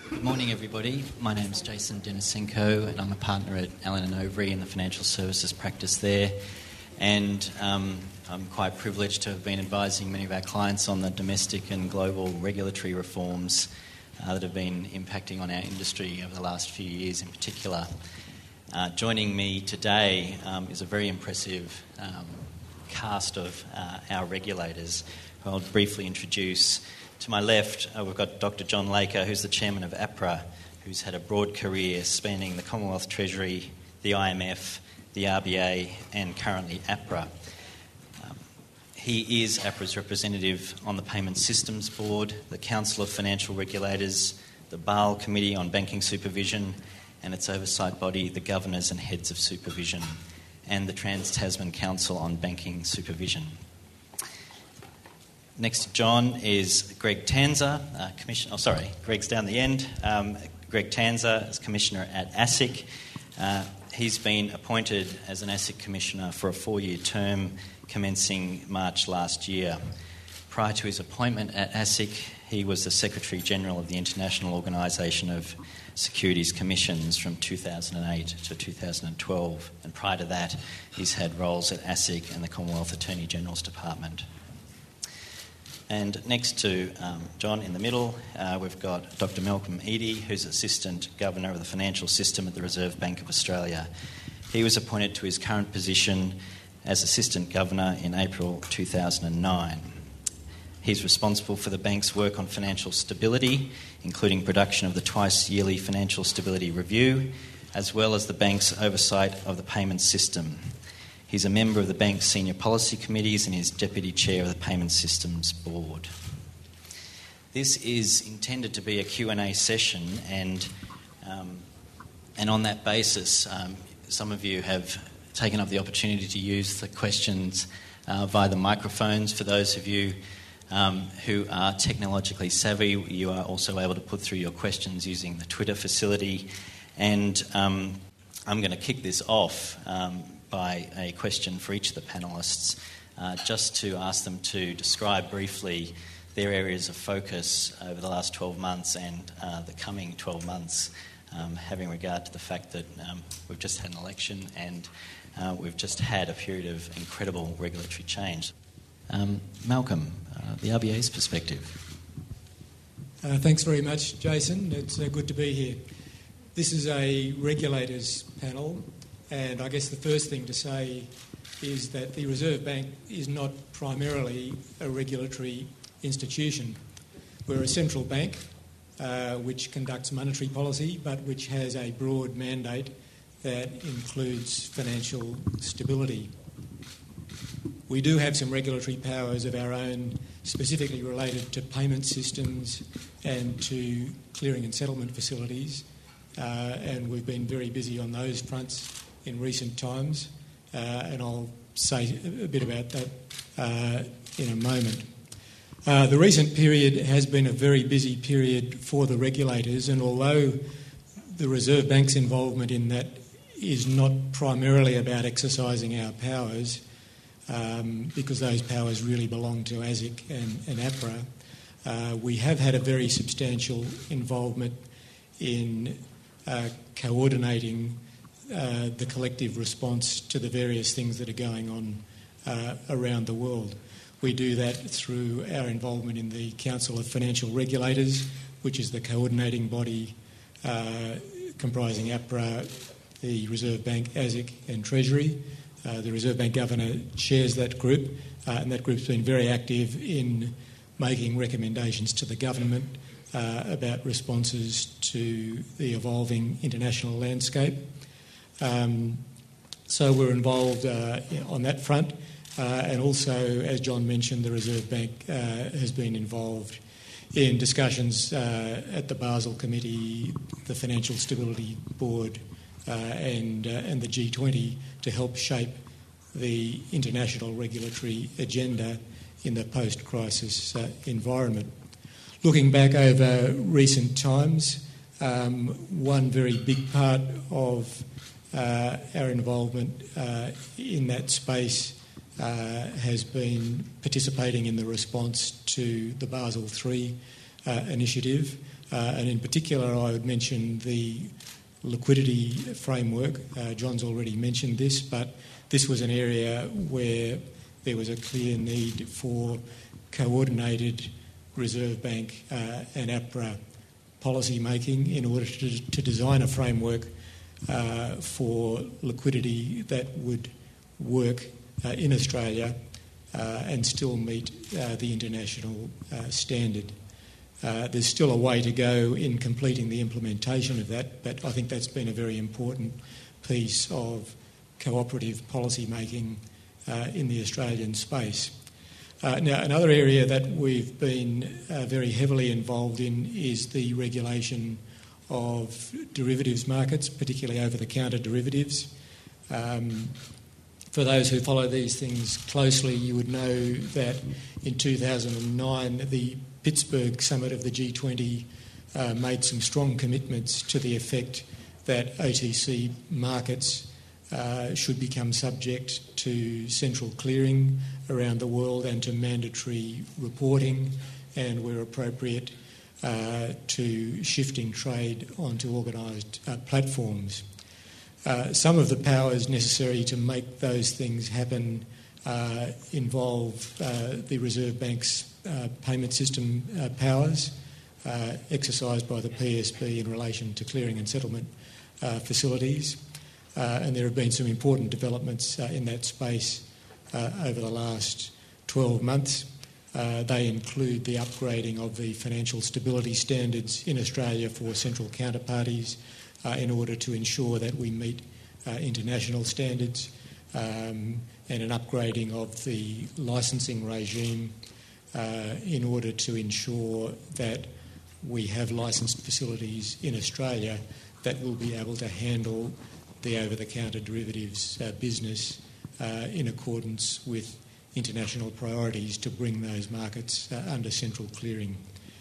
Good morning, everybody. My name's Jason Denisenko, and I'm a partner at Allen & Overy in the financial services practice there. And I'm quite privileged to have been advising many of our clients on the domestic and global regulatory reforms that have been impacting on our industry over the last few years in particular. Joining me today is a very impressive cast of our regulators, who I'll briefly introduce. To my left, we've got Dr. John Laker, who's the chairman of APRA, who's had a broad career spanning the Commonwealth Treasury, the IMF, the RBA, and currently APRA. He is APRA's representative on the Payment Systems Board, the Council of Financial Regulators, the Basel Committee on Banking Supervision, and its oversight body, the Governors and Heads of Supervision, and the Trans-Tasman Council on Banking Supervision. Next to John is Greg Tanza, Greg's down the end. Greg Tanza is Commissioner at ASIC. He's been appointed as an ASIC Commissioner for a 4-year term commencing March last year. Prior to his appointment at ASIC, he was the Secretary-General of the International Organisation of Securities Commissions from 2008 to 2012. And prior to that, he's had roles at ASIC and the Commonwealth Attorney-General's Department. And next to John in the middle, we've got Dr. Malcolm Eadie, who's Assistant Governor of the Financial System at the Reserve Bank of Australia. He was appointed to his current position as Assistant Governor in April 2009. He's responsible for the bank's work on financial stability, including production of the twice-yearly Financial Stability Review, as well as the bank's oversight of the payment system. He's a member of the bank's senior policy committees and is Deputy Chair of the Payment Systems Board. This is intended to be a Q&A session, and on that basis, some of you have taken up the opportunity to use the questions via the microphones. For those of you who are technologically savvy, you are also able to put through your questions using the Twitter facility. And I'm going to kick this off by a question for each of the panellists, just to ask them to describe briefly their areas of focus over the last 12 months and the coming 12 months, having regard to the fact that we've just had an election and we've just had a period of incredible regulatory change. Malcolm, the RBA's perspective. Thanks very much, Jason. It's good to be here. This is a regulators panel, and I guess the first thing to say is that the Reserve Bank is not primarily a regulatory institution. We're a central bank which conducts monetary policy, but which has a broad mandate that includes financial stability. We do have some regulatory powers of our own, specifically related to payment systems and to clearing and settlement facilities, and we've been very busy on those fronts in recent times, and I'll say a bit about that in a moment. The recent period has been a very busy period for the regulators, and although the Reserve Bank's involvement in that is not primarily about exercising our powers, because those powers really belong to ASIC and APRA, we have had a very substantial involvement in coordinating the collective response to the various things that are going on around the world. We do that through our involvement in the Council of Financial Regulators, which is the coordinating body comprising APRA, the Reserve Bank, ASIC and Treasury. The Reserve Bank Governor chairs that group, and that group's been very active in making recommendations to the government about responses to the evolving international landscape. So we're involved on that front, and also, as John mentioned, the Reserve Bank has been involved in discussions at the Basel Committee, the Financial Stability Board, and the G20 to help shape the international regulatory agenda in the post-crisis environment. Looking back over recent times, one very big part of our involvement in that space has been participating in the response to the Basel III initiative. And in particular, I would mention the liquidity framework. John's already mentioned this, but this was an area where there was a clear need for coordinated Reserve Bank and APRA policy making in order to design a framework for liquidity that would work in Australia and still meet the international standard. There's still a way to go in completing the implementation of that, but I think that's been a very important piece of cooperative policy making in the Australian space. Now, another area that we've been very heavily involved in is the regulation of derivatives markets, particularly over-the-counter derivatives. For those who follow these things closely, you would know that in 2009, the Pittsburgh summit of the G20 made some strong commitments to the effect that OTC markets should become subject to central clearing around the world and to mandatory reporting, and where appropriate to shifting trade onto organised platforms. Some of the powers necessary to make those things happen involve the Reserve Bank's payment system powers exercised by the PSB in relation to clearing and settlement facilities. And there have been some important developments in that space over the last 12 months. They include the upgrading of the financial stability standards in Australia for central counterparties in order to ensure that we meet international standards, and an upgrading of the licensing regime in order to ensure that we have licensed facilities in Australia that will be able to handle the over-the-counter derivatives business in accordance with international priorities to bring those markets under central clearing.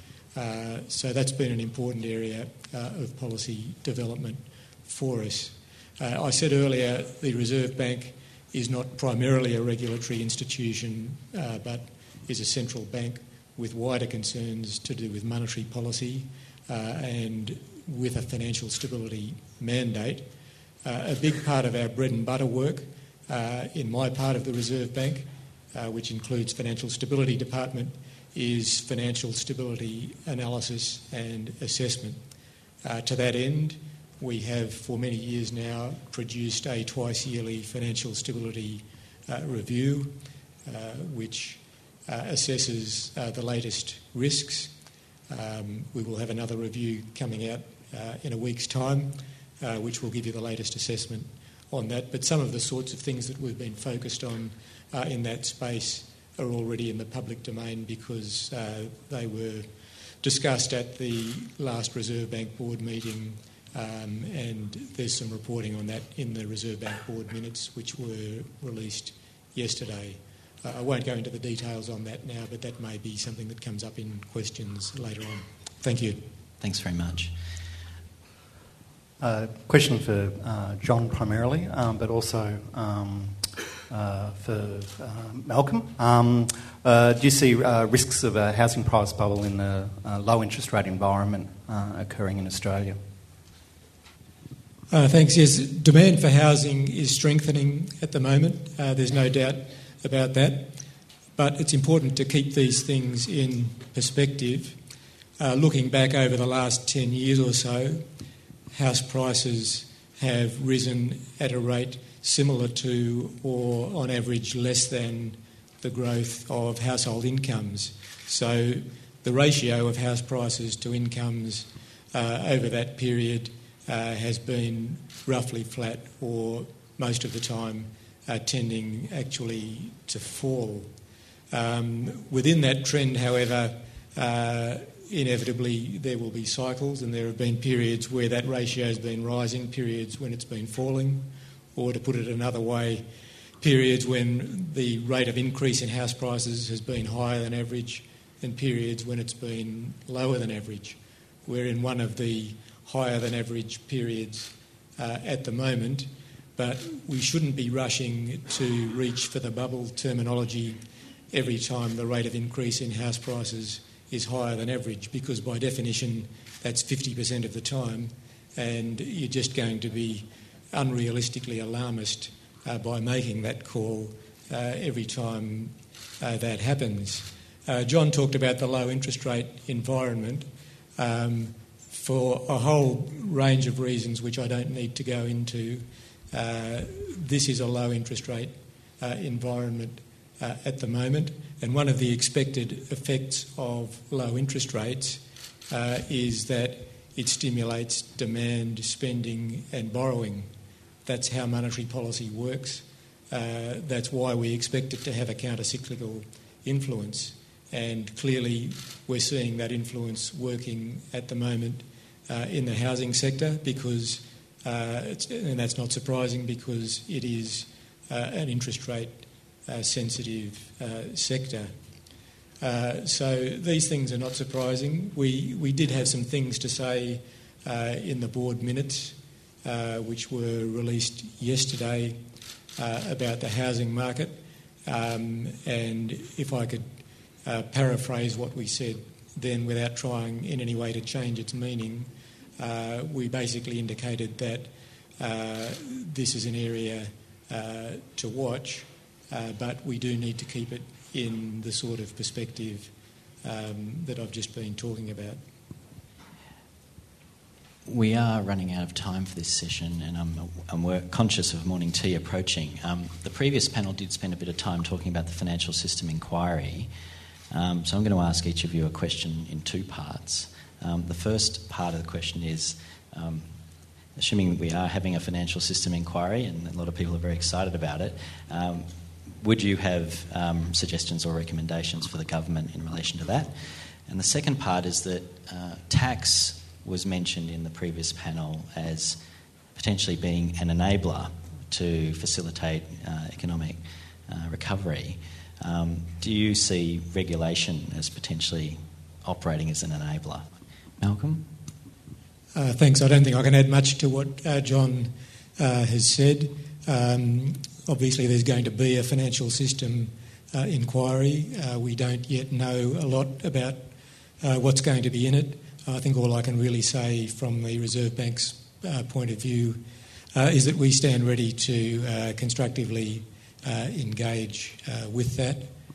So that's been an important area of policy development for us. I said earlier the Reserve Bank is not primarily a regulatory institution but is a central bank with wider concerns to do with monetary policy and with a financial stability mandate. A big part of our bread and butter work in my part of the Reserve Bank, which includes Financial Stability Department, is financial stability analysis and assessment. To that end, we have for many years now produced a twice-yearly financial stability review which assesses the latest risks. We will have another review coming out in a week's time which will give you the latest assessment on that. But some of the sorts of things that we've been focused on in that space are already in the public domain because they were discussed at the last Reserve Bank Board meeting, and there's some reporting on that in the Reserve Bank Board minutes which were released yesterday. I won't go into the details on that now, but that may be something that comes up in questions later on. Thank you. Thanks very much. Question for John primarily, but also for Malcolm. Do you see risks of a housing price bubble in the low interest rate environment occurring in Australia? Thanks. Yes, demand for housing is strengthening at the moment. There's no doubt about that. But it's important to keep these things in perspective. Looking back over the last 10 years or so, house prices have risen at a rate similar to or on average less than the growth of household incomes. So the ratio of house prices to incomes over that period has been roughly flat or most of the time tending actually to fall. Within that trend, however, inevitably there will be cycles, and there have been periods where that ratio has been rising, periods when it's been falling, or to put it another way, periods when the rate of increase in house prices has been higher than average and periods when it's been lower than average. We're in one of the higher than average periods at the moment, but we shouldn't be rushing to reach for the bubble terminology every time the rate of increase in house prices is higher than average, because by definition that's 50% of the time, and you're just going to be unrealistically alarmist by making that call every time that happens. John talked about the low interest rate environment for a whole range of reasons which I don't need to go into. This is a low interest rate environment at the moment, and one of the expected effects of low interest rates is that it stimulates demand, spending and borrowing. That's how monetary policy works. That's why we expect it to have a counter-cyclical influence, and clearly we're seeing that influence working at the moment in the housing sector, because and that's not surprising, because it is an interest rate sensitive sector. So these things are not surprising. We did have some things to say in the board minutes which were released yesterday about the housing market, and if I could paraphrase what we said then without trying in any way to change its meaning, we basically indicated that this is an area to watch, but we do need to keep it in the sort of perspective that I've just been talking about. We are running out of time for this session, and I'm conscious of morning tea approaching. The previous panel did spend a bit of time talking about the financial system inquiry, so I'm going to ask each of you a question in two parts. The first part of the question is, assuming we are having a financial system inquiry, and a lot of people are very excited about it, would you have suggestions or recommendations for the government in relation to that? And the second part is that tax was mentioned in the previous panel as potentially being an enabler to facilitate economic recovery. Do you see regulation as potentially operating as an enabler? Malcolm? Thanks. I don't think I can add much to what John has said. Obviously there's going to be a financial system inquiry. We don't yet know a lot about what's going to be in it. I think all I can really say from the Reserve Bank's point of view is that we stand ready to constructively engage with that.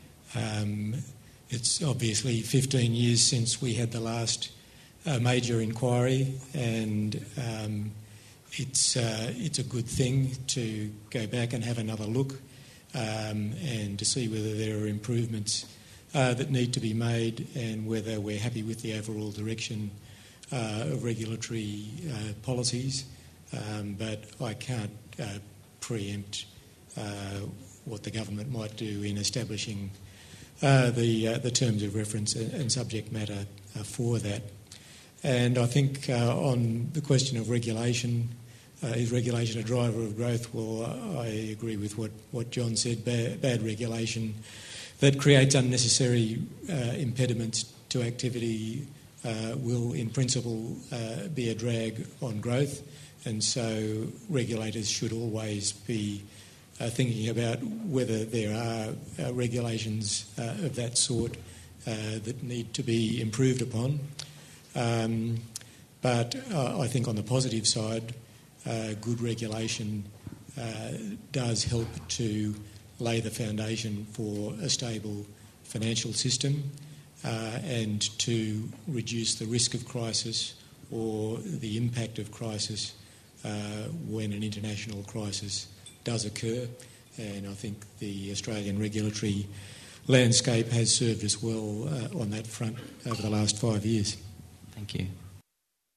It's obviously 15 years since we had the last major inquiry, and it's a good thing to go back and have another look and to see whether there are improvements that need to be made, and whether we're happy with the overall direction of regulatory policies. But I can't preempt what the government might do in establishing the terms of reference and subject matter for that. And I think on the question of regulation, is regulation a driver of growth? Well, I agree with what John said. Bad regulation that creates unnecessary impediments to activity will, in principle, be a drag on growth. And so regulators should always be thinking about whether there are regulations of that sort that need to be improved upon. But I think on the positive side, good regulation does help to lay the foundation for a stable financial system and to reduce the risk of crisis or the impact of crisis when an international crisis does occur. And I think the Australian regulatory landscape has served us well on that front over the last 5 years. Thank you.